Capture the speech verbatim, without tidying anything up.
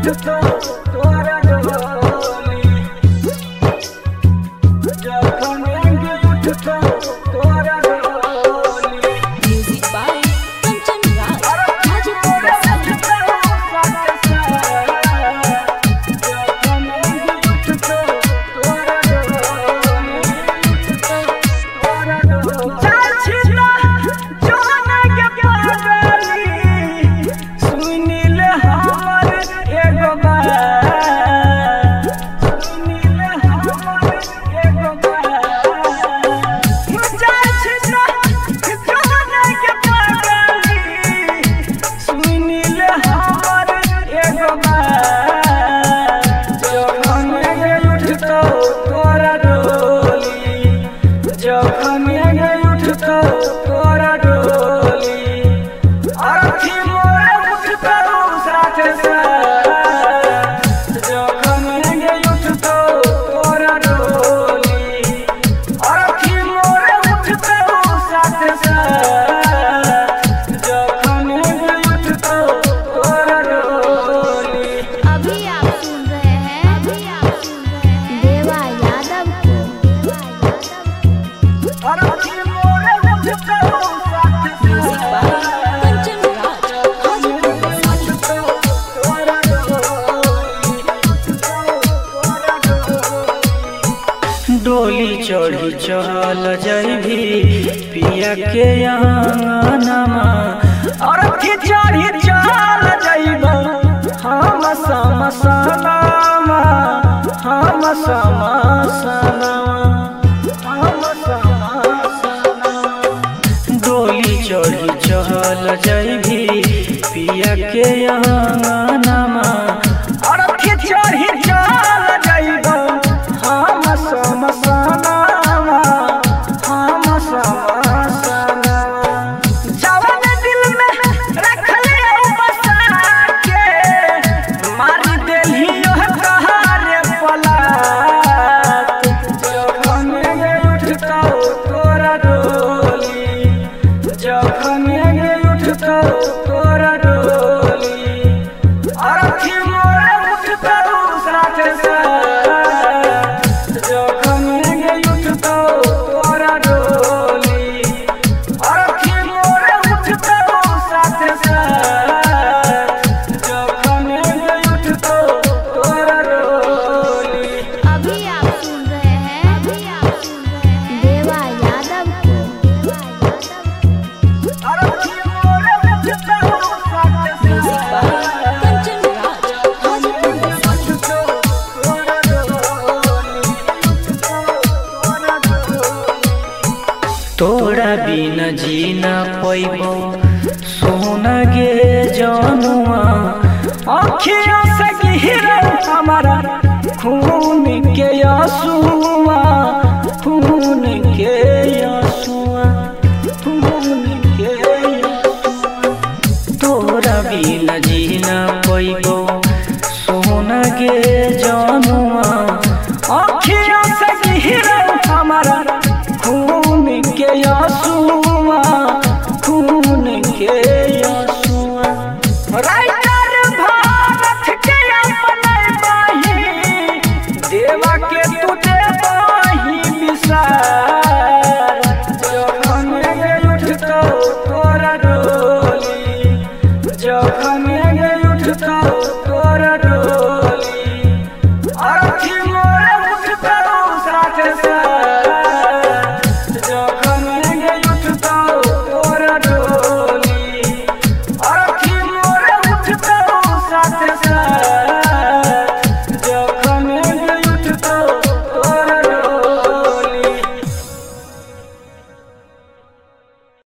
उठतो तोरा डोली जखन आगे उठतो तोरा डोली। म्यूजिक बाय कंचन राज हाजीपुर जखन आगे उठतो तोरा डोली तोरा डोली। चाचिना जोना के पागली सुनील हमर एगो बात सुनील हमर एगो बात चाचिना जोना के पागली सुनील हमर एगो बात जखन आगे उठतो तोरा डोली जखन आगे उठतो तोरा डोली अरथी मोरे उठतो साथे साथ जखन आगे उठतो तोरा डोली अरथी मोरे उठतो साथे साथ जखन आगे उठतो तोरा डोली। अभी आप सुन रहे हैं अभी आप सुन रहे हैं देवा यादव को अरथी मोरे उठतो साथे म्यूजिक बाय कंचन राज हाजीपुर डोली चढ़ी चल जैभी पिया के अंगनमा अरथी चढ़ी चल जैब हम समसनमा हम समसनमा हम समसनमा डोली चढ़ी चल जैभी पिया के अंगनमा अरथी चढ़ी चल जैब हम समसनमा हम समसनमा जवन दिल में रखले बसा के मारी देली ओह कहारे पलात जखन आगे उठतो तोरा डोली जखन आगे उठतो तोरा डोली अरथी मोरे उठतो साथे साथ जखन आगे उठतो तोरा डोली अरथी मोरे उठतो साथे साथ जखन आगे उठतो तोरा डोली। अभी आप सुन रहे हैं अभी आप सुन रहे हैं देवा यादव को अरथी मोरे उठतो साथे म्यूजिक बाय कंचन राज हाजीपुर तोरा बिना जीना पैबो सोना गे जनुआ अखियों से गिरा हमारा खून के आंसुआ खून के आंसुआ